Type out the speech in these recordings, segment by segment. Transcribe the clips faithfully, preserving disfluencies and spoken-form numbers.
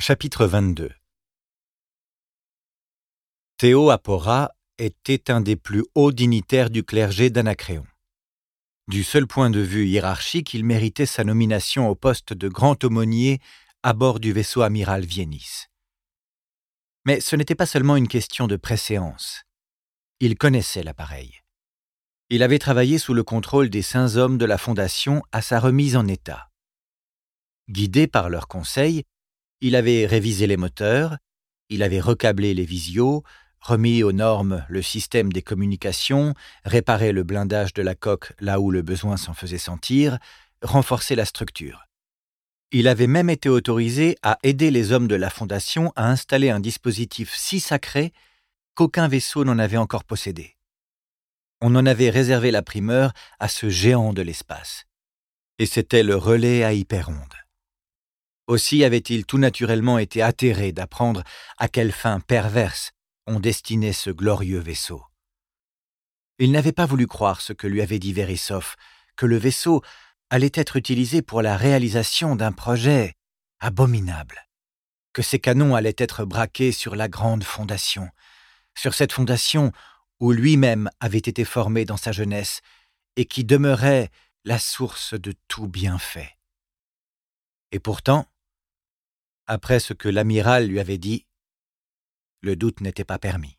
Chapitre vingt-deux. Théo-Apora était un des plus hauts dignitaires du clergé d'Anacréon. Du seul point de vue hiérarchique, il méritait sa nomination au poste de grand aumônier à bord du vaisseau amiral Viennis. Mais ce n'était pas seulement une question de préséance. Il connaissait l'appareil. Il avait travaillé sous le contrôle des saints hommes de la Fondation à sa remise en état. Guidé par leurs conseils, il avait révisé les moteurs, il avait recablé les visios, remis aux normes le système des communications, réparé le blindage de la coque là où le besoin s'en faisait sentir, renforcé la structure. Il avait même été autorisé à aider les hommes de la Fondation à installer un dispositif si sacré qu'aucun vaisseau n'en avait encore possédé. On en avait réservé la primeur à ce géant de l'espace. Et c'était le relais à hyperonde. Aussi avait-il tout naturellement été atterré d'apprendre à quelle fin perverse on destinait ce glorieux vaisseau. Il n'avait pas voulu croire ce que lui avait dit Verisov, que le vaisseau allait être utilisé pour la réalisation d'un projet abominable, que ses canons allaient être braqués sur la grande fondation, sur cette fondation où lui-même avait été formé dans sa jeunesse et qui demeurait la source de tout bienfait. Et pourtant, après ce que l'amiral lui avait dit, le doute n'était pas permis.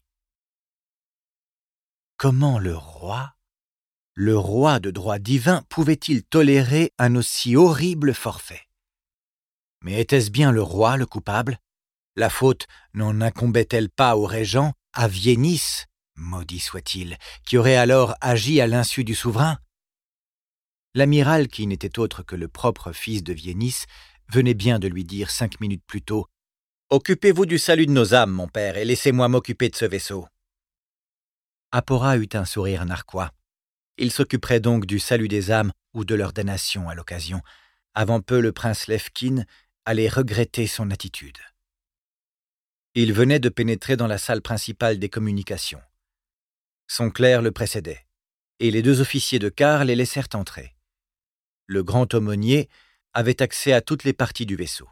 Comment le roi, le roi de droit divin, pouvait-il tolérer un aussi horrible forfait? Mais était-ce bien le roi le coupable? La faute n'en incombait-elle pas au régent, à Viennis, maudit soit-il, qui aurait alors agi à l'insu du souverain? L'amiral, qui n'était autre que le propre fils de Viennis, venait bien de lui dire cinq minutes plus tôt « Occupez-vous du salut de nos âmes, mon père, et laissez-moi m'occuper de ce vaisseau. » Apora eut un sourire narquois. Il s'occuperait donc du salut des âmes ou de leur damnation à l'occasion. Avant peu, le prince Levkin allait regretter son attitude. Il venait de pénétrer dans la salle principale des communications. Son clerc le précédait, et les deux officiers de quart les laissèrent entrer. Le grand aumônier avait accès à toutes les parties du vaisseau.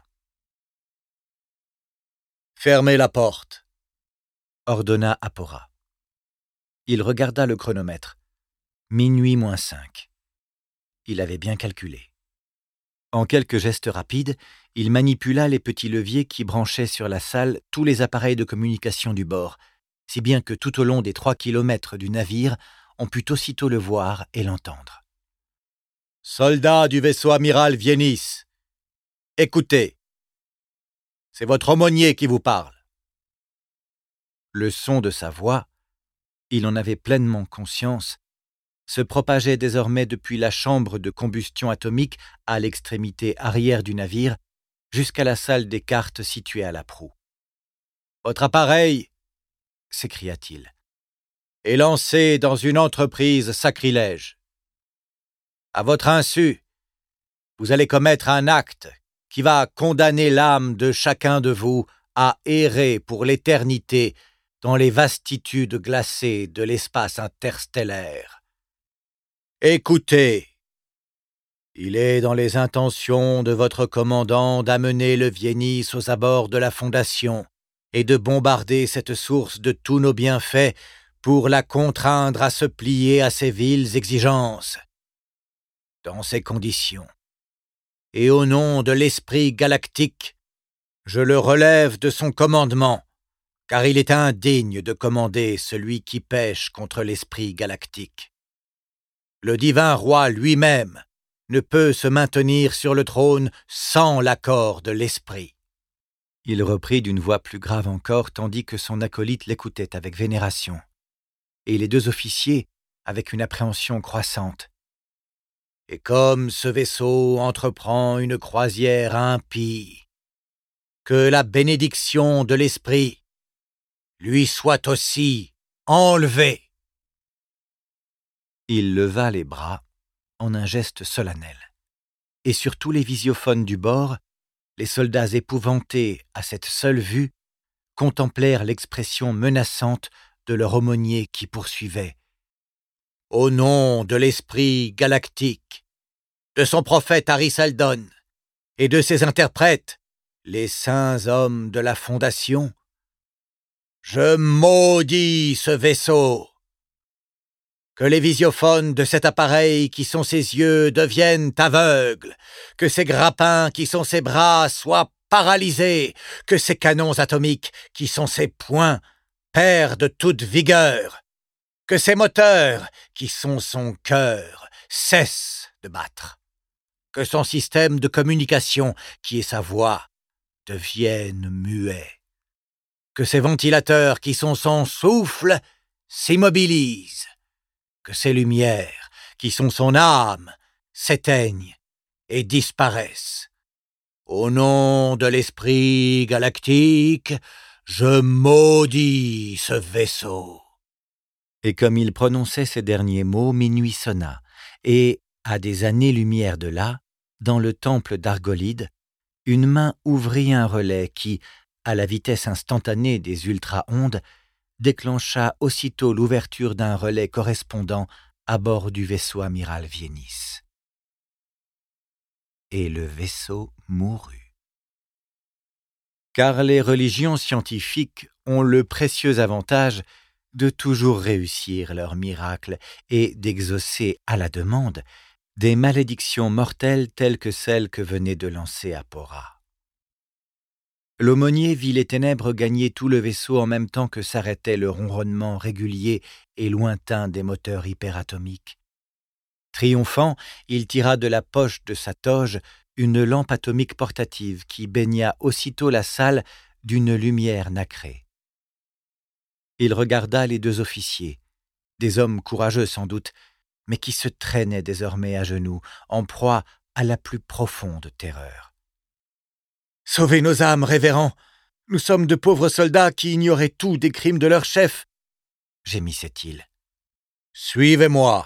« Fermez la porte !» ordonna Apora. Il regarda le chronomètre. Minuit moins cinq. Il avait bien calculé. En quelques gestes rapides, il manipula les petits leviers qui branchaient sur la salle tous les appareils de communication du bord, si bien que tout au long des trois kilomètres du navire, on put aussitôt le voir et l'entendre. « Soldats du vaisseau amiral Viennis, écoutez, c'est votre aumônier qui vous parle. » Le son de sa voix, il en avait pleinement conscience, se propageait désormais depuis la chambre de combustion atomique à l'extrémité arrière du navire jusqu'à la salle des cartes située à la proue. « Votre appareil, » s'écria-t-il, « est lancé dans une entreprise sacrilège. À votre insu, vous allez commettre un acte qui va condamner l'âme de chacun de vous à errer pour l'éternité dans les vastitudes glacées de l'espace interstellaire. Écoutez, il est dans les intentions de votre commandant d'amener le Viennis aux abords de la Fondation et de bombarder cette source de tous nos bienfaits pour la contraindre à se plier à ses viles exigences. Dans ces conditions, et au nom de l'esprit galactique, je le relève de son commandement, car il est indigne de commander celui qui pèche contre l'esprit galactique. Le divin roi lui-même ne peut se maintenir sur le trône sans l'accord de l'esprit. » Il reprit d'une voix plus grave encore, tandis que son acolyte l'écoutait avec vénération, et les deux officiers avec une appréhension croissante. Et comme ce vaisseau entreprend une croisière impie, que la bénédiction de l'esprit lui soit aussi enlevée. Il leva les bras en un geste solennel, et sur tous les visiophones du bord, les soldats épouvantés à cette seule vue contemplèrent l'expression menaçante de leur aumônier qui poursuivait. Au nom de l'esprit galactique, de son prophète Harry Seldon et de ses interprètes, les saints hommes de la Fondation, je maudis ce vaisseau. Que les visiophones de cet appareil qui sont ses yeux deviennent aveugles, que ses grappins qui sont ses bras soient paralysés, que ses canons atomiques qui sont ses poings perdent toute vigueur, que ses moteurs qui sont son cœur cessent de battre, que son système de communication qui est sa voix devienne muet, que ses ventilateurs qui sont son souffle s'immobilisent, que ses lumières, qui sont son âme, s'éteignent et disparaissent. Au nom de l'esprit galactique, je maudis ce vaisseau. » Et comme il prononçait ces derniers mots, minuit sonna, et, à des années-lumière de là, dans le temple d'Argolide, une main ouvrit un relais qui, à la vitesse instantanée des ultra-ondes, déclencha aussitôt l'ouverture d'un relais correspondant à bord du vaisseau amiral Vienis. Et le vaisseau mourut. Car les religions scientifiques ont le précieux avantage de toujours réussir leurs miracles et d'exaucer à la demande des malédictions mortelles telles que celles que venait de lancer Apora. L'aumônier vit les ténèbres gagner tout le vaisseau en même temps que s'arrêtait le ronronnement régulier et lointain des moteurs hyperatomiques. Triomphant, il tira de la poche de sa toge une lampe atomique portative qui baigna aussitôt la salle d'une lumière nacrée. Il regarda les deux officiers, des hommes courageux sans doute, mais qui se traînaient désormais à genoux, en proie à la plus profonde terreur. « Sauvez nos âmes, révérend! Nous sommes de pauvres soldats qui ignoraient tout des crimes de leur chef !» gémissait-il. « Suivez-moi !»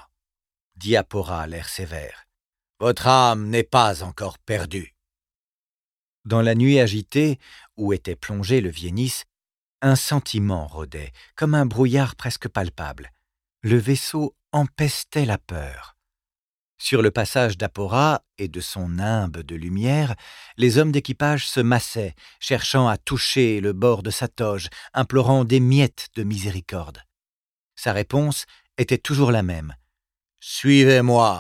dit Apora, l'air sévère. « Votre âme n'est pas encore perdue. » Dans la nuit agitée, où était plongé le Vienis, un sentiment rôdait, comme un brouillard presque palpable. Le vaisseau empestait la peur. Sur le passage d'Apora et de son nimbe de lumière, les hommes d'équipage se massaient, cherchant à toucher le bord de sa toge, implorant des miettes de miséricorde. Sa réponse était toujours la même. « Suivez-moi !»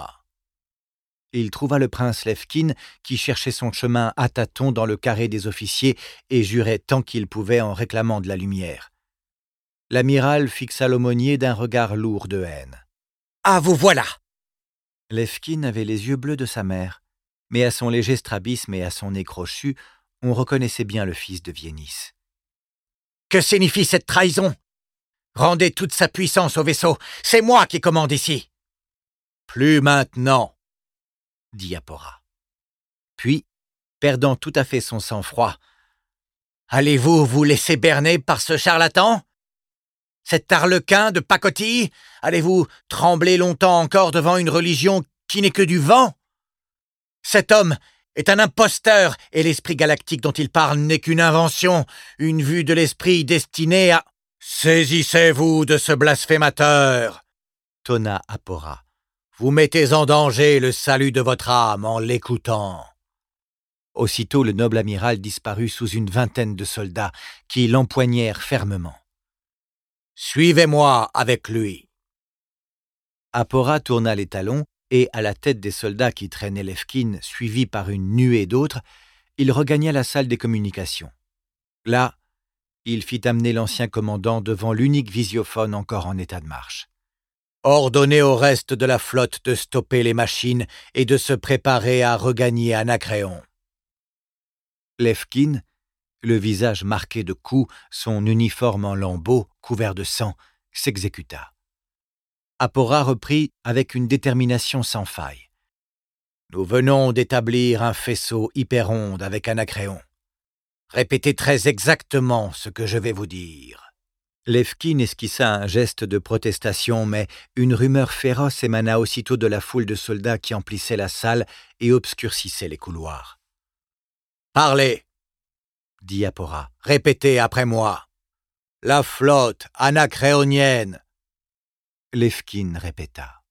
Il trouva le prince Lefkin qui cherchait son chemin à tâtons dans le carré des officiers et jurait tant qu'il pouvait en réclamant de la lumière. L'amiral fixa l'aumônier d'un regard lourd de haine. « Ah, vous voilà !» Lefkin avait les yeux bleus de sa mère, mais à son léger strabisme et à son nez crochu, on reconnaissait bien le fils de Vienis. « Que signifie cette trahison ? Rendez toute sa puissance au vaisseau, c'est moi qui commande ici !»« Plus maintenant !» dit Apora. Puis, perdant tout à fait son sang-froid, « Allez-vous vous laisser berner par ce charlatan ? Cet arlequin de pacotille, allez-vous trembler longtemps encore devant une religion qui n'est que du vent ? Cet homme est un imposteur et l'esprit galactique dont il parle n'est qu'une invention, une vue de l'esprit destinée à... « Saisissez-vous de ce blasphémateur !» tonna Apora. « Vous mettez en danger le salut de votre âme en l'écoutant. » Aussitôt le noble amiral disparut sous une vingtaine de soldats qui l'empoignèrent fermement. « Suivez-moi avec lui !» Apora tourna les talons et, à la tête des soldats qui traînaient Lefkin, suivi par une nuée d'autres, il regagna la salle des communications. Là, il fit amener l'ancien commandant devant l'unique visiophone encore en état de marche. « Ordonnez au reste de la flotte de stopper les machines et de se préparer à regagner Anacréon. » Lefkin, le visage marqué de coups, son uniforme en lambeaux, couvert de sang, s'exécuta. Apora reprit avec une détermination sans faille. « Nous venons d'établir un faisceau hyperonde avec Anacréon. Répétez très exactement ce que je vais vous dire. » Lefkin esquissa un geste de protestation, mais une rumeur féroce émana aussitôt de la foule de soldats qui emplissait la salle et obscurcissait les couloirs. « Parlez !» dit Apora. « Répétez après moi. La flotte anacréonienne. » Lefkin répéta.